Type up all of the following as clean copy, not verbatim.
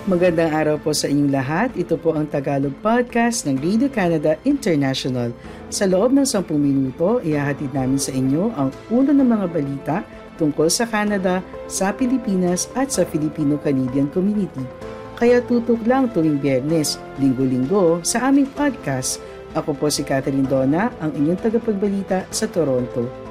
Magandang araw po sa inyong lahat. Ito po ang Tagalog Podcast ng Radio Canada International. Sa loob ng 10 minuto, ihahatid namin sa inyo ang ulo ng mga balita tungkol sa Canada, sa Pilipinas at sa Filipino-Canadian community. Kaya tutok lang tuwing Biyernes, Linggo-linggo sa aming podcast. Ako po si Catherine Dona, ang inyong tagapagbalita sa Toronto.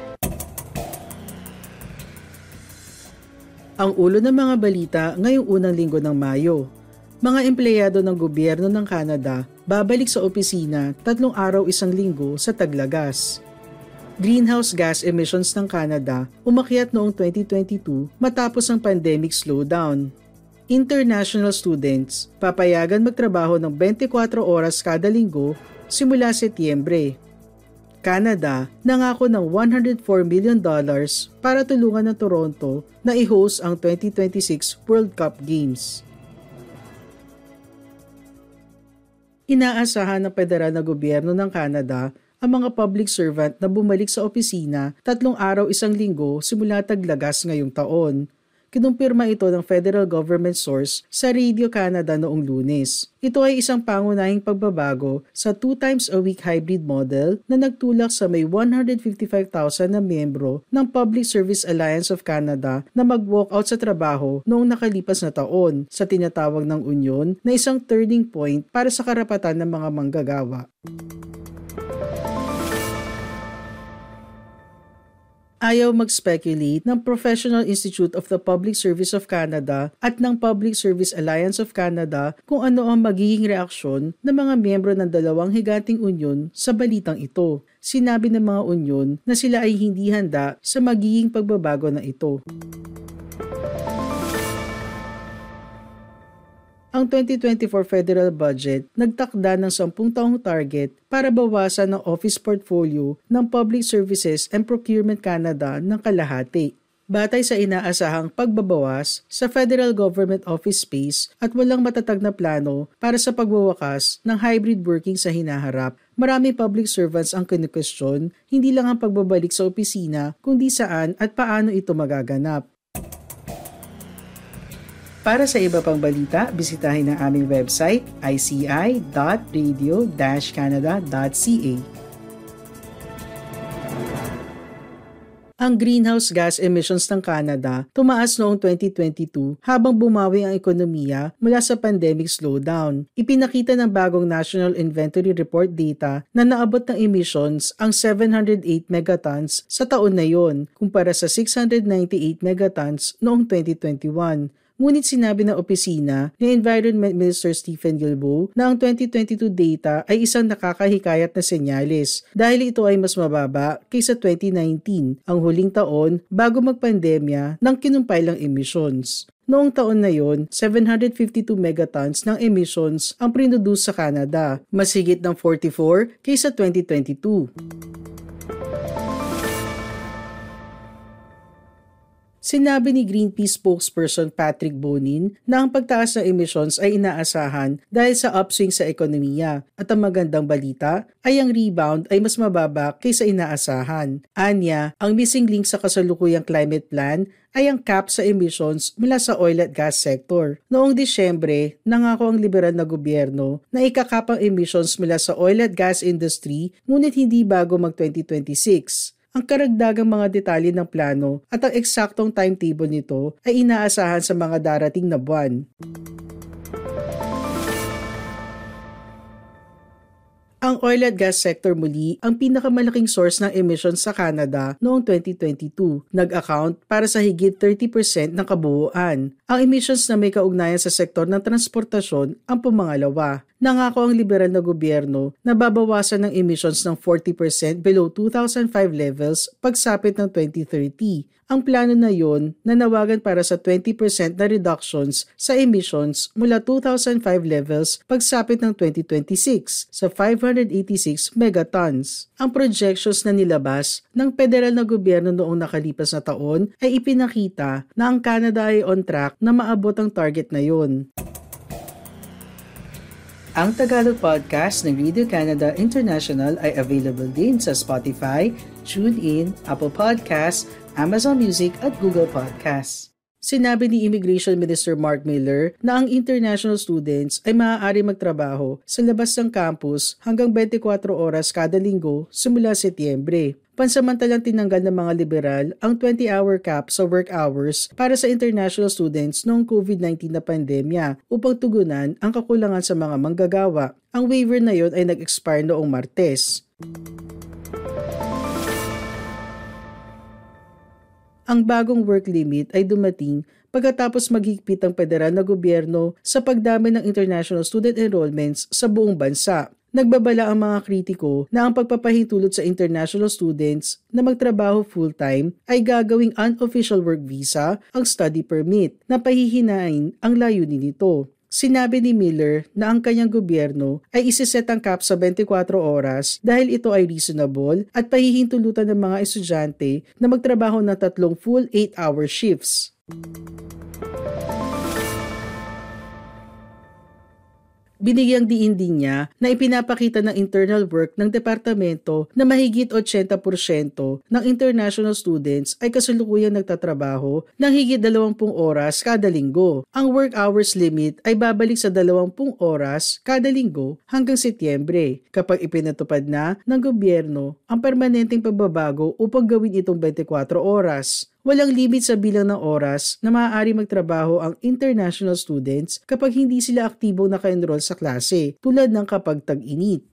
Ang ulo ng mga balita ngayong unang linggo ng Mayo. Mga empleyado ng gobyerno ng Canada babalik sa opisina 3 araw 1 linggo sa taglagas. Greenhouse gas emissions ng Canada umakyat noong 2022 matapos ang pandemic slowdown. International students papayagan magtrabaho ng 24 oras kada linggo simula Setyembre. Canada nangako ng $104 million para tulungan ng Toronto na i-host ang 2026 World Cup Games. Inaasahan ng federal na gobyerno ng Canada ang mga public servant na bumalik sa opisina 3 araw 1 linggo simula taglagas ngayong taon. Kinumpirma ito ng federal government source sa Radio Canada noong Lunes. Ito ay isang pangunahing pagbabago sa 2 times a week hybrid model na nagtulak sa may 155,000 na miyembro ng Public Service Alliance of Canada na mag-walkout sa trabaho noong nakalipas na taon sa tinatawag ng Union na isang turning point para sa karapatan ng mga manggagawa. Ayaw mag-speculate ng Professional Institute of the Public Service of Canada at ng Public Service Alliance of Canada kung ano ang magiging reaksyon ng mga miyembro ng dalawang higanting unyon sa balitang ito. Sinabi ng mga unyon na sila ay hindi handa sa magiging pagbabago na ito. Ang 2024 federal budget nagtakda ng 10 taong target para bawasan ang office portfolio ng Public Services and Procurement Canada ng kalahati. Batay sa inaasahang pagbabawas sa federal government office space at walang matatag na plano para sa pagwawakas ng hybrid working sa hinaharap, maraming public servants ang kinu-question hindi lang ang pagbabalik sa opisina kundi saan at paano ito magaganap. Para sa iba pang balita, bisitahin ang aming website ici.radio-canada.ca. Ang greenhouse gas emissions ng Canada tumaas noong 2022 habang bumawi ang ekonomiya mula sa pandemic slowdown. Ipinakita ng bagong National Inventory Report data na naabot ng emissions ang 708 megatons sa taon na yon kumpara sa 698 megatons noong 2021. Ngunit sinabi ng opisina ni Environment Minister Stephen Guilbeault na ang 2022 data ay isang nakakahikayat na senyales dahil ito ay mas mababa kaysa 2019, ang huling taon bago magpandemya ng kinumpailang emissions. Noong taon na yon, 752 megatons ng emissions ang produce sa Canada, mas higit ng 44 kaysa 2022. Sinabi ni Greenpeace spokesperson Patrick Bonin na ang pagtaas ng emissions ay inaasahan dahil sa upswing sa ekonomiya at ang magandang balita ay ang rebound ay mas mababa kaysa inaasahan. Anya, ang missing link sa kasalukuyang climate plan ay ang cap sa emissions mula sa oil at gas sector. Noong Disyembre, nangako ang liberal na gobyerno na ikakap ang emissions mula sa oil at gas industry ngunit hindi bago mag-2026. Ang karagdagang mga detalye ng plano at ang eksaktong timetable nito ay inaasahan sa mga darating na buwan. Ang oil at gas sector muli ang pinakamalaking source ng emissions sa Canada noong 2022, nag-account para sa higit 30% ng kabuuan. Ang emissions na may kaugnayan sa sektor ng transportasyon ang pumangalawa. Nangako ang liberal na gobyerno na babawasan ng emissions ng 40% below 2005 levels pagsapit ng 2030. Ang plano na yon nanawagan para sa 20% na reductions sa emissions mula 2005 levels pagsapit ng 2026 sa 586 megatons. Ang projections na nilabas ng federal na gobyerno noong nakalipas na taon ay ipinakita na ang Canada ay on track na maabot ang target na yon. Ang Tagalog podcast ng Radio Canada International ay available din sa Spotify, TuneIn, Apple Podcasts, Amazon Music at Google Podcasts. Sinabi ni Immigration Minister Mark Miller na ang international students ay maaari magtrabaho sa labas ng campus hanggang 24 oras kada linggo simula Setyembre. Pansamantalang tinanggal ng mga liberal ang 20-hour cap sa work hours para sa international students noong COVID-19 na pandemya upang tugunan ang kakulangan sa mga manggagawa. Ang waiver na yon ay nag-expire noong Martes. Ang bagong work limit ay dumating pagkatapos maghigpit ang federal na gobyerno sa pagdami ng international student enrollments sa buong bansa. Nagbabala ang mga kritiko na ang pagpapahintulot sa international students na magtrabaho full-time ay gagawing unofficial work visa ang study permit na pahihinain ang layunin nito. Sinabi ni Miller na ang kanyang gobyerno ay isiset ang cap sa 24 oras dahil ito ay reasonable at pahihintulutan ng mga estudyante na magtrabaho ng 3 full 8-hour shifts. Binigyang diin din niya na ipinapakita ng internal work ng departamento na mahigit 80% ng international students ay kasalukuyang nagtatrabaho ng higit 20 oras kada linggo. Ang work hours limit ay babalik sa 20 oras kada linggo hanggang Setyembre kapag ipinatupad na ng gobyerno ang permanenteng pagbabago upang gawin itong 24 oras. Walang limit sa bilang ng oras na maaari magtrabaho ang international students kapag hindi sila aktibong naka-enroll sa klase, tulad ng kapag tag-init.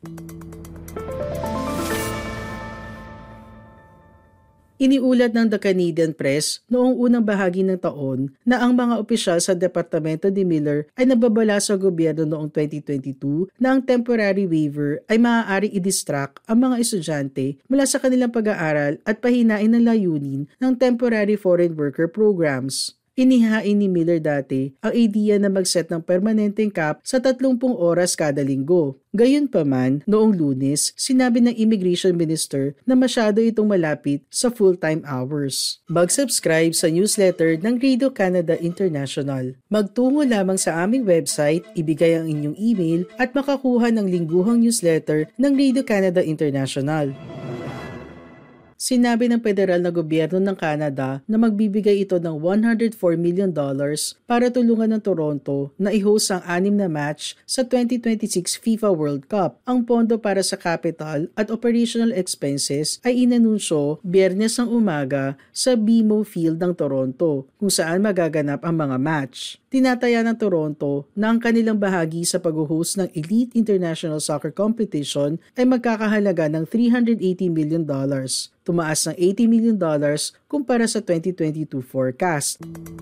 Iniulat ng The Canadian Press noong unang bahagi ng taon na ang mga opisyal sa departamento ni Miller ay nababala sa gobyerno noong 2022 na ang temporary waiver ay maaaring i-distract ang mga estudyante mula sa kanilang pag-aaral at pahinain ng layunin ng temporary foreign worker programs. Inihain ni Miller dati ang ideya na mag-set ng permanenteng cap sa 30 oras kada linggo. Gayunpaman, noong Lunes, sinabi ng Immigration Minister na masyado itong malapit sa full-time hours. Mag-subscribe sa newsletter ng Radio Canada International. Magtungo lamang sa aming website, ibigay ang inyong email at makakuha ng lingguhang newsletter ng Radio Canada International. Sinabi ng federal na gobyerno ng Canada na magbibigay ito ng $104 million para tulungan ng Toronto na i-host ang 6 na match sa 2026 FIFA World Cup. Ang pondo para sa capital at operational expenses ay inanunsyo Biyernes ng umaga sa BMO Field ng Toronto, kung saan magaganap ang mga match. Tinataya ng Toronto na ang kanilang bahagi sa pag-host ng Elite International Soccer Competition ay magkakahalaga ng $380 million. Tumaas ng $80 million kumpara sa 2022 forecast.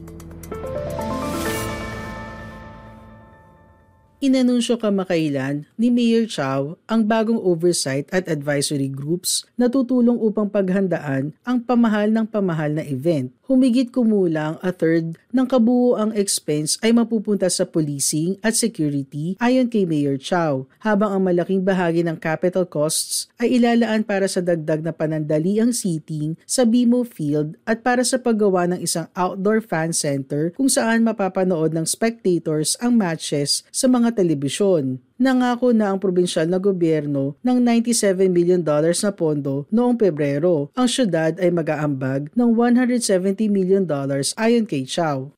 Inanunsyo kamakailan ni Mayor Chow ang bagong oversight at advisory groups na tutulong upang paghandaan ang pamahal na event. Humigit kumulang a third ng kabuuang expense ay mapupunta sa policing at security ayon kay Mayor Chow, habang ang malaking bahagi ng capital costs ay ilalaan para sa dagdag na panandaliang seating sa BMO Field at para sa paggawa ng isang outdoor fan center kung saan mapapanood ng spectators ang matches sa mga telebisyon. Nangako na ang probinsyal na gobyerno ng $97 million na pondo noong Pebrero. Ang syudad ay mag-aambag ng $170 million ayon kay Chow.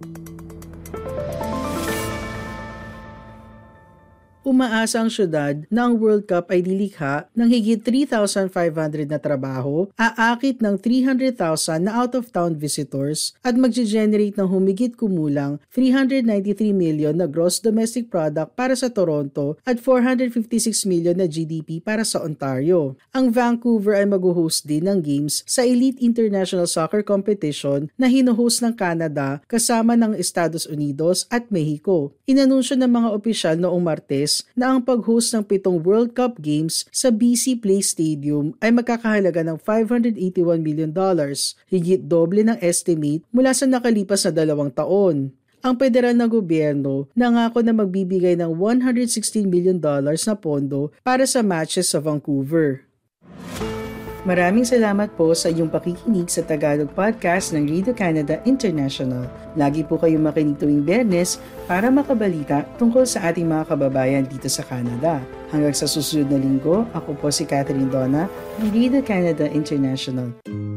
Umaasa ang syudad na ang World Cup ay lilikha ng higit 3,500 na trabaho, aakit ng 300,000 na out-of-town visitors at mag-generate ng humigit kumulang 393 million na gross domestic product para sa Toronto at 456 million na GDP para sa Ontario. Ang Vancouver ay mag-host din ng games sa Elite International Soccer Competition na hinuhost ng Canada kasama ng Estados Unidos at Mexico. Inanunsyo ng mga opisyal noong Martes na ang pag-host ng 7 World Cup Games sa BC Place Stadium ay magkakahalaga ng $581 million, higit doble ng estimate mula sa nakalipas na 2 taon. Ang federal na gobyerno nangako na magbibigay ng $116 million na pondo para sa matches sa Vancouver. Maraming salamat po sa iyong pakikinig sa Tagalog Podcast ng Radio Canada International. Lagi po kayong makinig tuwing Biyernes para makabalita tungkol sa ating mga kababayan dito sa Canada. Hanggang sa susunod na linggo, ako po si Catherine Donna ng Radio Canada International.